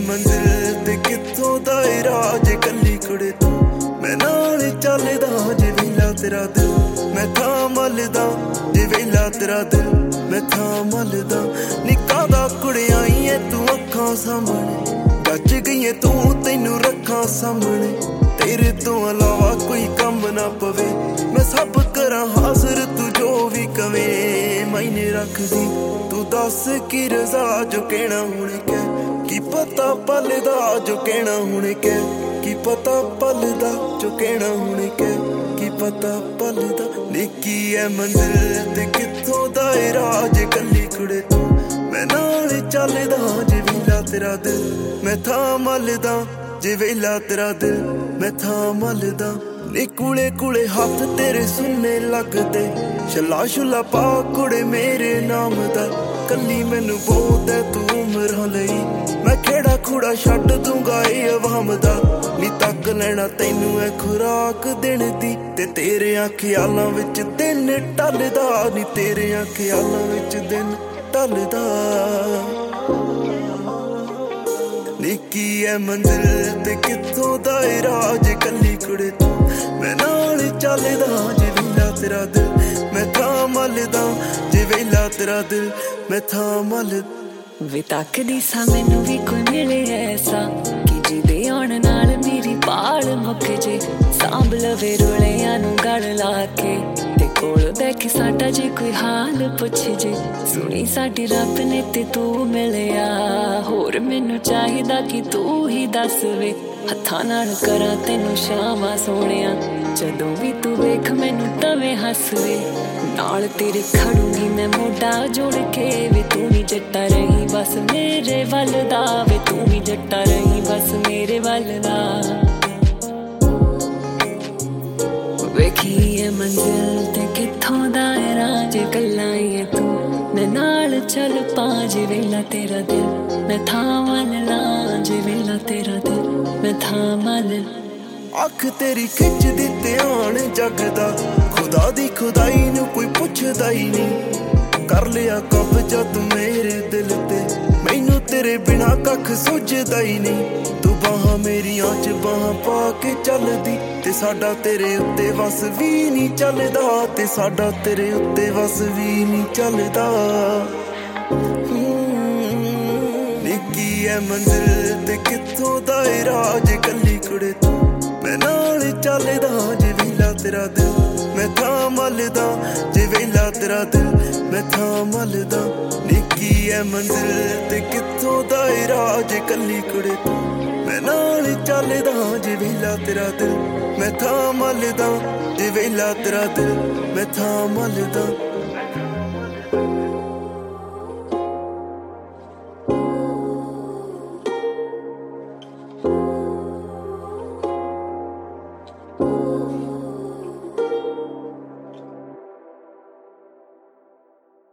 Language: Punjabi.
ਮੰਜ਼ਿਲ ਤੇ ਕਿੱਥੋਂ ਦਾ ਏ ਰਾਜ ਕੱਲੀ ਕੁੜੇ ਤੂੰ ਮੈਂ ਨਾਲ ਚੱਲਦਾ ਜੇ ਵੇਲਾ ਤੇਰਾ ਦਿਲ ਮੈਂ ਥਾਂ ਮੱਲਦਾ ਜੇ ਵੇਲਾ ਤੇਰਾ ਦਿਲ ਮੈਂ ਥਾਂ ਮੱਲਦਾ ਨਿੱਕਾ ਦਾ ਕੁੜਿਆ ਈ ਐ ਤੂੰ ਅੱਖਾਂ ਸਾਹਮਣੇ ਗੱਜ ਗਈ ਏ ਤੂੰ ਤੈਨੂੰ ਰੱਖਾਂ ਸਾਹਮਣੇ ਤੇਰੇ ਤੋਂ ਇਲਾਵਾ ਕੋਈ ਕੰਮ ਨਾ ਪਵੇ ਮੈਂ ਸਭ ਕਰਾਂ ਹਾਜ਼ਰ ਤੂੰ ਜੋ ਵੀ ਕਵੇਂ ਮਾਇਨੇ ਰੱਖਦੀ ਤੂੰ ਦੱਸ ਕੀ ਰਜ਼ਾ ਜੋ ਕਹਿਣਾ ਹੁਣ ਕਹਿ ਕੀ ਪਤਾ ਪਲਦਾ ਜੋ ਕਹਿਣਾ ਹੁਣ ਕਹਿ ਕੀ ਪਤਾ ਪਲਦਾ ਜੋ ਕਹਿਣਾ ਹੁਣ ਕਹਿ ਕੀ ਪਤਾ ਪਲਦਾ ਨਿੱਕੀ ਐ ਮੰਜ਼ਿਲ ਤੇ ਕਿੱਥੋਂ ਦਾ ਏ ਰਾਜ ਕੱਲੀ ਕੁੜੇ ਤੂੰ ਮੈਂ ਨਾਲ ਚੱਲਦਾ ਜੇ ਵੇਲਾ ਤੇਰਾ ਦਿਲ ਮੈਂ ਥਾਂ ਮੱਲਦਾ ਜੇ ਵੇਲਾ ਤੇਰਾ ਦਿਲ ਮੈਂ ਥਾਂ ਮੱਲਦਾ ਨੀ ਕੁਲੇ ਕੁਲੇ ਹੱਥ ਤੇਰੇ ਸੁੰਨੇ ਲੱਗਦੇ ਛੱਲਾ ਛੁੱਲਾ ਪਾ ਕੁੜੇ ਮੇਰੇ ਨਾਮ ਦਾ ਕੱਲੀ ਮੈਨੂੰ ਬਹੁਤ ਐ ਤੂੰ ਉਮਰਾਂ ਲਈ ਮੈਂ ਖੇੜਾ ਖੂੜਾ ਛੱਡ ਦੂੰਗਾ ਏ ਅਵਾਮ ਦਾ ਨੀ ਤੱਕ ਲੈਣਾ ਤੈਨੂੰ ਐ ਖੁਰਾਕ ਦੇਣ ਦੀ ਤੇ ਤੇਰਿਆਂ ਖਿਆਲਾਂ ਵਿੱਚ ਦਿਨ ਟੱਲਦਾ ਨੀ ਤੇਰਿਆਂ ਖਿਆਲਾਂ ਵਿੱਚ ਦਿਨ ਟੱਲਦਾ ਨਿੱਕੀ ਐ ਮੰਜ਼ਿਲ ਤੇ ਕਿੱਥੋਂ ਦਾ ਏ ਰਾਜ ਕੱਲੀ ਕੁੜੇ ਤੂੰ ਮੈਂ ਨਾਲ ਚੱਲਦਾ ਜੇ ਵੇਲਾ ਤੇਰਾ ਦਿਲ ਮੈਂ ਥਾਂ ਮੱਲਦਾ ਜੇ ਵੇਲਾ ਤੇਰਾ ਦਿਲ ਮੈਂ ਥਾਂ ਮੱਲਦਾ ਵੇ ਤੱਕਦੀ ਸਾਂ ਮੈਨੂੰ ਵੀ ਕੋਈ ਮਿਲੇ ਐਸਾ ਕਿ ਜਿਹਦੇ ਆਉਣ ਨਾਲ ਮੇਰੀ ਪਾਲ ਮੁੱਕ ਜੇ ਸਾਂਭ ਲਵੇ ਰੋਲਿਆਂ ਨੂੰ ਗਲ ਲਾ ਕੇ ਤੇ ਕੋਲ ਬਹਿ ਕੇ ਸਾਡਾ ਜੇ ਕੋਈ ਹਾਲ ਪੁੱਛ ਜੇ ਸੁਣੀ ਸਾਡੀ ਰੱਬ ਨੇ ਤੇ ਤੂੰ ਮਿਲਿਆ ਹੋਰ ਮੈਨੂੰ ਚਾਹੀਦਾ ਕਿ ਤੂੰ ਹੀ ਦੱਸ ਵੇ ਹੱਥਾਂ ਨਾਲ ਕਰਾਂ ਤੈਨੂੰ ਸ਼ਾਮਾਂ ਸੋਹਣਿਆ ਜਦੋਂ ਵੀ ਤੂੰ ਵੇਖ ਮੈਨੂੰ ਤਵੇਂ ਹੱਸ ਵੇ ਨਾਲ ਤੇਰੇ ਖੜੂੰਗੀ ਮੈਂ ਮੋਢਾ ਜੋੜ ਕੇ ਵੇ ਤੂੰ ਵੀ ਜੱਟਾ ਰਹੀ ਬਸ ਮੇਰੇ ਵੱਲ ਦਾ ਵੇ ਤੂੰ ਵੀ ਜੱਟਾ ਰਹੀ ਬਸ ਮੇਰੇ ਵੱਲ ਦਾ ਵੇਖੀ ਐ ਮੰਜ਼ਿਲ ਤੇ ਕਿੱਥੋਂ ਦਾ ਏ ਰਾਜ ਗੱਲਾਂ ਏ ਤੂੰ ਮੈਂ ਨਾਲ ਚੱਲ ਪਾ ਜੇ ਵੇਲਾ ਤੇਰਾ ਦਿਲ ਮੈਂ ਥਾਂ ਵੱਲ ਲਾ ਜੇ ਵੇਲਾ ਤੇਰਾ ਦਿਲ ਮੈਂ ਥਾਂ ਵੱਲ ਅੱਖ ਤੇਰੀ ਖਿੱਚਦੀ ਧਿਆਨ ਜਗਦਾ ਖੁਦਾ ਦੀ ਖੁਦਾਈ ਨੂੰ ਕੋਈ ਪੁੱਛਦਾ ਹੀ ਨਹੀਂ ਕਰ ਲਿਆ ਕਬਜ਼ਾ ਤੂੰ ਮੇਰੇ ਦਿਲ ਤੇ ਮੈਨੂੰ ਤੇਰੇ ਬਿਨਾ ਕੱਖ ਸੁੱਝਦਾ ਹੀ ਨਹੀਂ ਤੂੰ ਬਾਹਾਂ ਮੇਰੀਆਂ ਚ ਬਾਹਾਂ ਪਾ ਕੇ ਚੱਲਦੀ ਤੇ ਸਾਡਾ ਤੇਰੇ ਉੱਤੇ ਵਸ ਵੀ ਨਹੀਂ ਚੱਲਦਾ ਤੇ ਸਾਡਾ ਤੇਰੇ ਉੱਤੇ ਵਸ ਵੀ ਨਹੀਂ ਚੱਲਦਾ ਨਿੱਕੀ ਐ ਮੰਜ਼ਿਲ ਤੇ ਕਿੱਥੋਂ ਦਾ ਏ ਰਾਜ ਕੱਲੀ ਕੁੜੇ ਤੂੰ ਮੈਂ ਨਾਲ ਚੱਲਦਾ ਜੇ ਵੇਲਾ ਤੇਰਾ ਦਿਲ ਮੈਂ ਥਾਂ ਮੱਲਦਾ ਜੇ ਵੇਲਾ ਤੇਰਾ ਦਿਲ ਮੈਂ ਥਾਂ ਮੱਲਦਾ ਨਿੱਕੀ ਐ ਮੰਜ਼ਿਲ ਤੇ ਕਿੱਥੋਂ ਦਾ ਏ ਰਾਜ ਕੱਲੀ ਕੁੜੇ ਤੂੰ ਮੈਂ ਨਾਲ ਚੱਲਦਾ ਜੇ ਵੇਲਾ ਤੇਰਾ ਦਿਲ ਮੈਂ ਥਾਂ ਮੱਲਦਾ ਜੇ ਵੇਲਾ ਤੇਰਾ ਦਿਲ ਮੈਂ ਥਾਂ ਮੱਲਦਾ